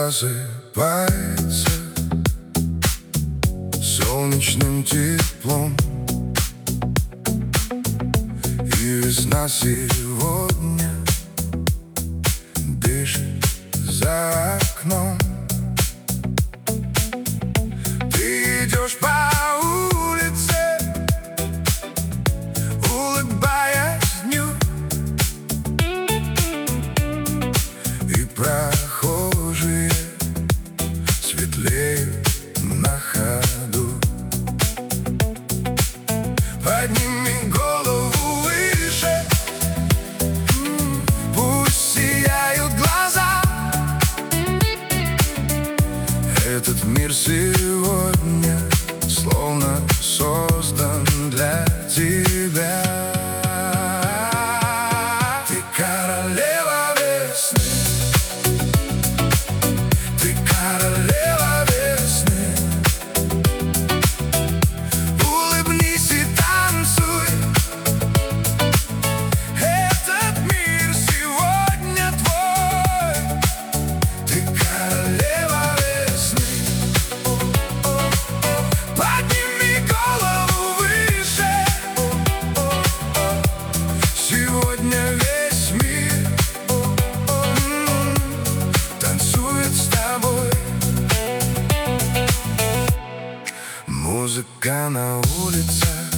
просыпается солнечным теплом, и весна сегодня дышит за окном. Ты идешь по улице, улыбаясь дню, и прохожие светлеют на ходу. Подними голову выше, пусть сияют глаза. Этот мир сегодня словно создан для тебя. Ты королева весны, ты королева весны. Улыбнись и танцуй, этот мир сегодня твой. Ты королева весны. Подними голову выше, сегодня весь мир танцует с тобой. Музыка на улицах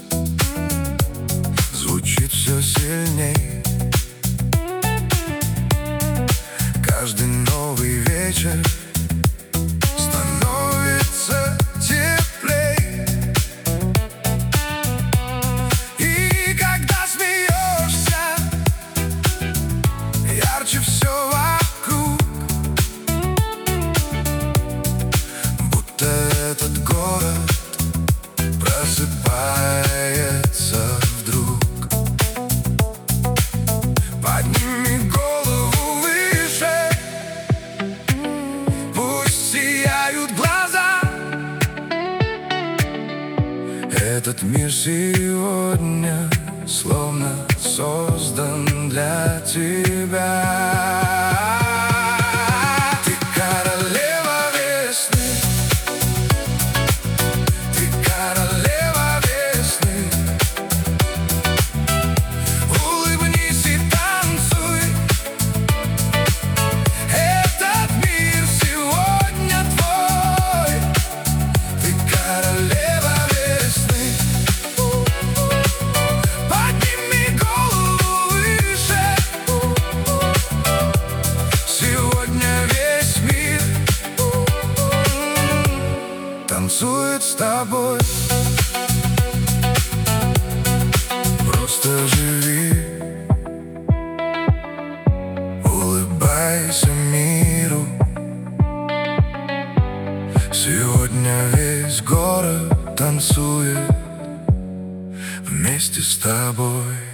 звучит все сильней. Каждый новый вечер становится теплей. И когда смеешься, ярче все вокруг, будто этот город просыпается вдруг. Подними голову выше, пусть сияют глаза. Этот мир сегодня словно создан для тебя. Ты королева весны, ты королева весны. Улыбнись и танцуй, этот мир сегодня твой. Ты королева весны. Подними голову выше, сегодня весь мир танцует с тобой. Просто живи, улыбайся миру. Сегодня весь город танцует вместе с тобой.